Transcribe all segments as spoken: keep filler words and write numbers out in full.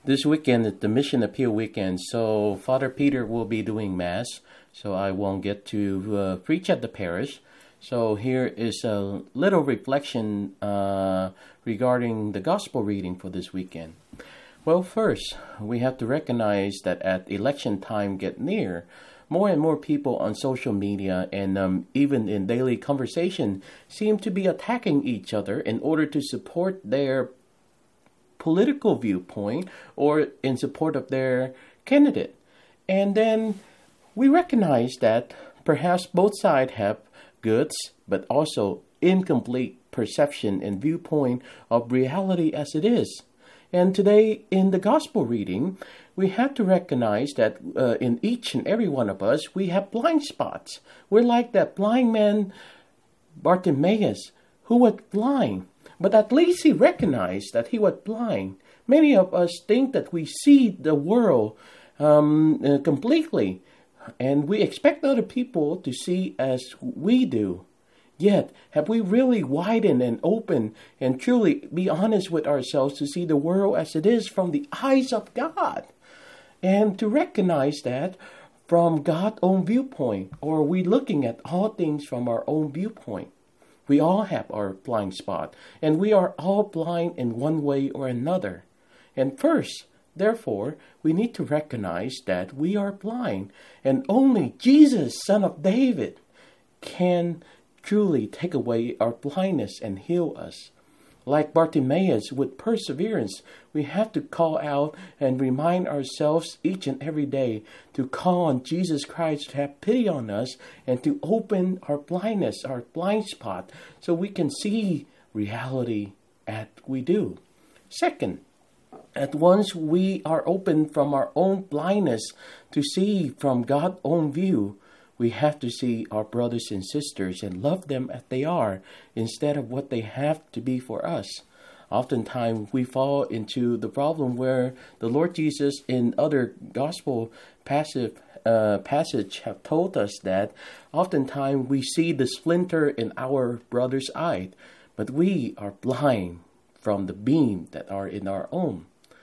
This weekend is the Mission Appeal weekend, so Father Peter will be doing Mass, so I won't get to uh, preach at the parish. So here is a little reflection uh, regarding the Gospel reading for this weekend. Well, first, we have to recognize that as election time get near, more and more people on social media and um, even in daily conversation seem to be attacking each other in order to support their political viewpoint or in support of their candidate. And then we recognize that perhaps both sides have goods but also incomplete perception and viewpoint of reality as it is. And today in the gospel reading, we have to recognize that uh, in each and every one of us, we have blind spots. We're like that blind man Bartimaeus who was blind. But at least he recognized that he was blind. Many of us think that we see the world um, uh, completely, and we expect other people to see as we do. Yet, have we really widened and opened and truly be honest with ourselves to see the world as it is from the eyes of God? And to recognize that from God's own viewpoint, or are we looking at all things from our own viewpoint? We all have our blind spot, and we are all blind in one way or another. And first, therefore, we need to recognize that we are blind, and only Jesus, Son of David, can truly take away our blindness and heal us. Like Bartimaeus, with perseverance, we have to call out and remind ourselves each and every day to call on Jesus Christ to have pity on us and to open our blindness, our blind spot, so we can see reality as we do. Second, at once we are open from our own blindness to see from God's own view, we have to see our brothers and sisters and love them as they are instead of what they have to be for us. Oftentimes we fall into the problem where the Lord Jesus in other gospel passage, uh, passage have told us that oftentimes we see the splinter in our brother's eye, but we are blind from the beam that are in our own.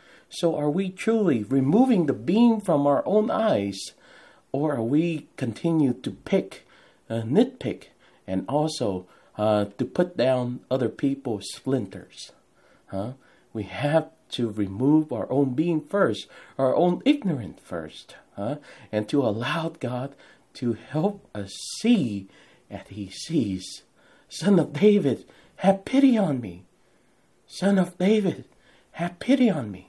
So are we truly removing the beam from our own eyes? Or are we continue to pick, uh, nitpick, and also uh, to put down other people's splinters? Huh? We have to remove our own being first, our own ignorance first, huh? And to allow God to help us see as He sees. Son of David, have pity on me. Son of David, have pity on me.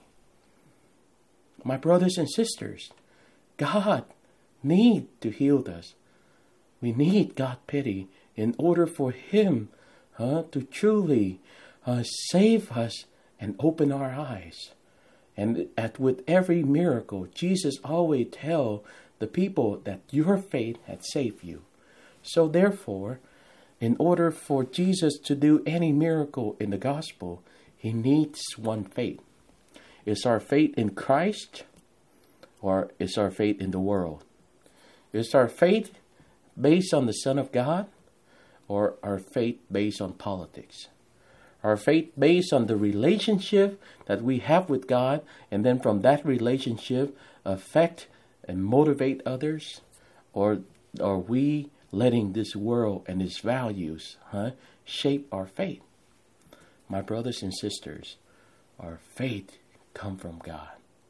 My brothers and sisters, God need to heal us. We need God's pity in order for Him uh, to truly uh, save us and open our eyes. And at, with every miracle, Jesus always tell the people that your faith had saved you. So therefore, in order for Jesus to do any miracle in the gospel, He needs one faith. Is our faith in Christ, or is our faith in the world? Is our faith based on the Son of God, or our faith based on politics? Our faith based on the relationship that we have with God, and then from that relationship affect and motivate others? Or are we letting this world and its values huh, shape our faith? My brothers and sisters, our faith comes from God.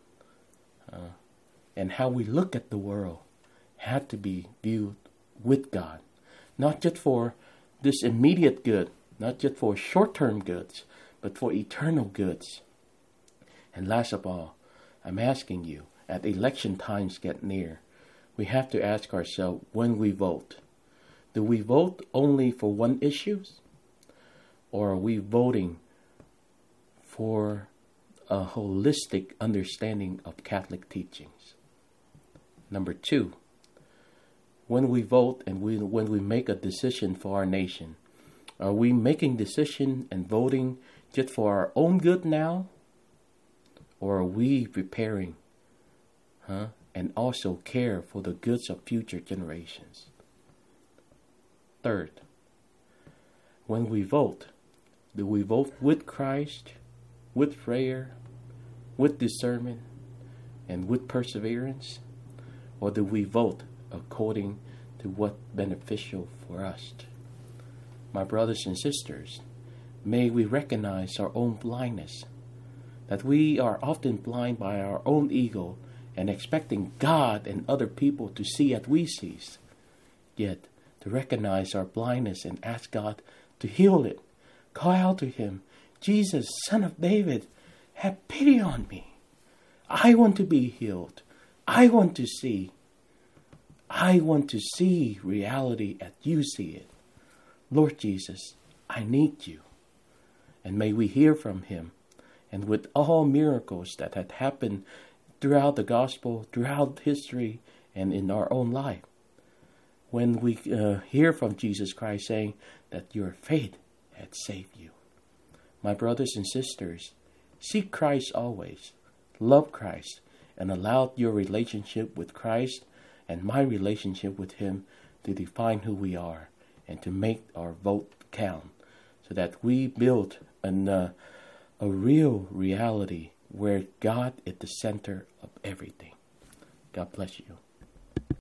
Uh, and how we look at the world had to be viewed with God, not just for this immediate good, not just for short-term goods, but for eternal goods. And last of all, I'm asking you, as election times get near, we have to ask ourselves when we vote, do we vote only for one issue, or are we voting for a holistic understanding of Catholic teachings? Number two, when we vote and we, when we make a decision for our nation, are we making decision and voting just for our own good now? Or are we preparing huh, and also care for the goods of future generations? Third, when we vote, do we vote with Christ, with prayer, with discernment and with perseverance? Or do we vote according to what's beneficial for us? My brothers and sisters, may we recognize our own blindness, that we are often blind by our own ego and expecting God and other people to see as we see. Yet, to recognize our blindness and ask God to heal it. Call out to Him, Jesus, Son of David, have pity on me. I want to be healed. I want to see. I want to see reality as you see it. Lord Jesus, I need you. And may we hear from Him. And with all miracles that had happened throughout the gospel, throughout history, and in our own life, when we uh, hear from Jesus Christ saying that your faith had saved you. My brothers and sisters, seek Christ always, love Christ, and allow your relationship with Christ and my relationship with Him to define who we are and to make our vote count, so that we build an, uh, a real reality where God is the center of everything. God bless you.